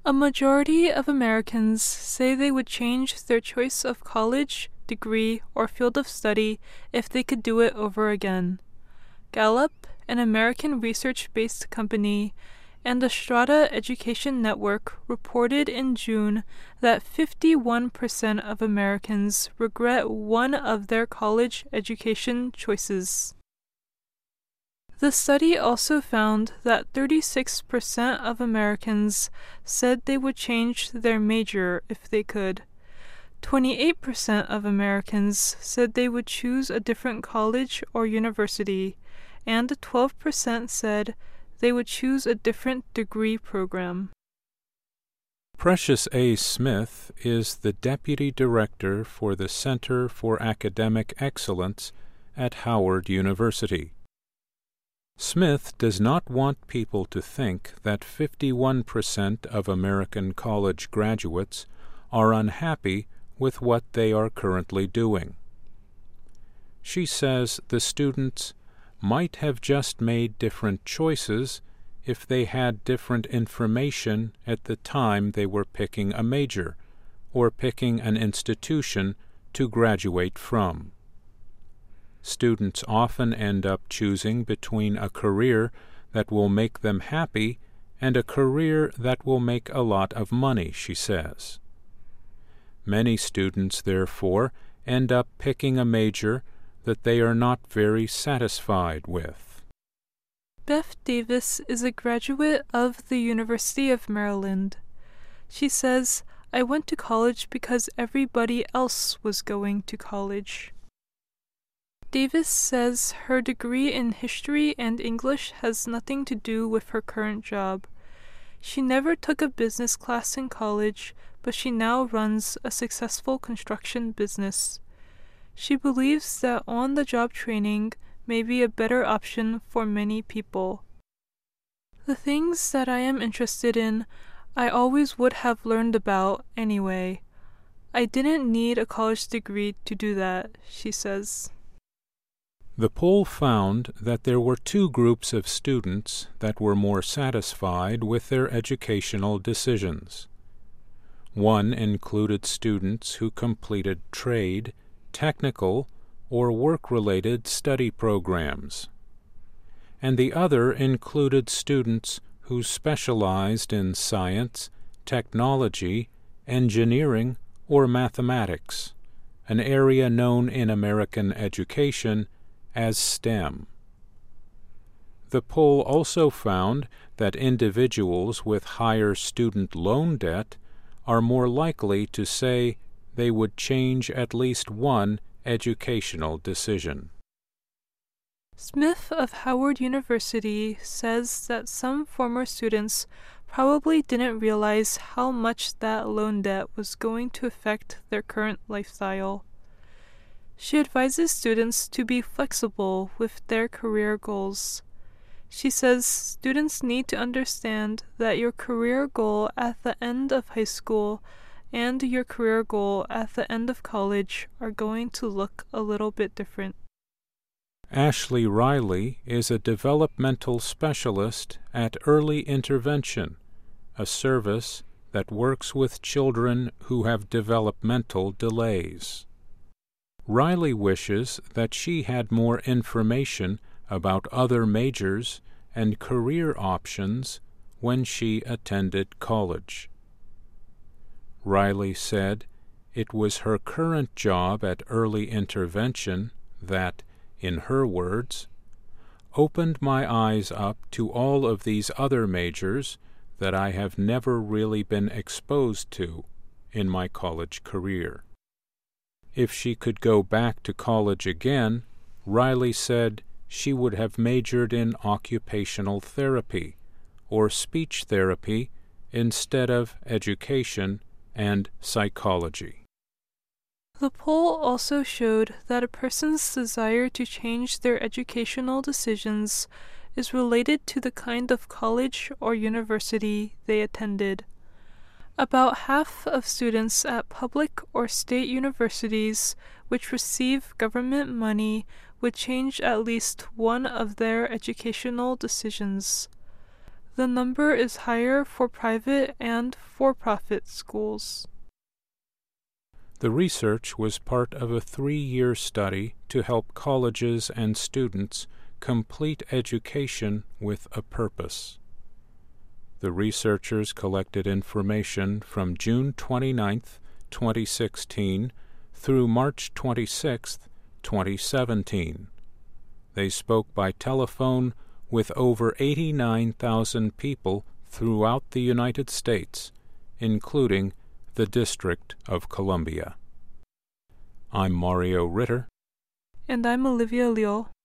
A majority of Americans say they would change their choice of college, degree, or field of study if they could do it over again. Gallup, an American research-based company, and the Strata Education Network reported in June that 51% of Americans regret one of their college education choices. The study also found that 36% of Americans said they would change their major if they could. 28% of Americans said they would choose a different college or university, and 12% said they would choose a different degree program. Precious A. Smith is the Deputy Director for the Center for Academic Excellence at Howard University. Smith does not want people to think that 51% of American college graduates are unhappy with what they are currently doing. She says the students might have just made different choices if they had different information at the time they were picking a major or picking an institution to graduate from. Students often end up choosing between a career that will make them happy and a career that will make a lot of money, she says. Many students, therefore, end up picking a major that they are not very satisfied with. Beth Davis is a graduate of the University of Maryland. She says, "I went to college because everybody else was going to college." Davis says her degree in history and English has nothing to do with her current job. She never took a business class in college, but she now runs a successful construction business. She believes that on-the-job training may be a better option for many people. "The things that I am interested in, I always would have learned about anyway. I didn't need a college degree to do that," she says. The poll found that there were two groups of students that were more satisfied with their educational decisions. One included students who completed trade, technical, or work-related study programs, and the other included students who specialized in science, technology, engineering, or mathematics, an area known in American education as STEM. The poll also found that individuals with higher student loan debt are more likely to say they would change at least one educational decision. Smith of Howard University says that some former students probably didn't realize how much that loan debt was going to affect their current lifestyle. She advises students to be flexible with their career goals. She says students need to understand that your career goal at the end of high school and your career goal at the end of college are going to look a little bit different. Ashley Riley is a developmental specialist at Early Intervention, a service that works with children who have developmental delays. Riley wishes that she had more information about other majors and career options when she attended college. Riley said it was her current job at Early Intervention that, in her words, opened my eyes up to all of these other majors that I have never really been exposed to in my college career. If she could go back to college again, Riley said she would have majored in occupational therapy or speech therapy instead of education and psychology. The poll also showed that a person's desire to change their educational decisions is related to the kind of college or university they attended. About half of students at public or state universities which receive government money would change at least one of their educational decisions. The number is higher for private and for-profit schools. The research was part of a 3-year study to help colleges and students complete education with a purpose. The researchers collected information from June 29, 2016 through March 26, 2017. They spoke by telephone with over 89,000 people throughout the United States, including the District of Columbia. I'm Mario Ritter. And I'm Olivia Liu.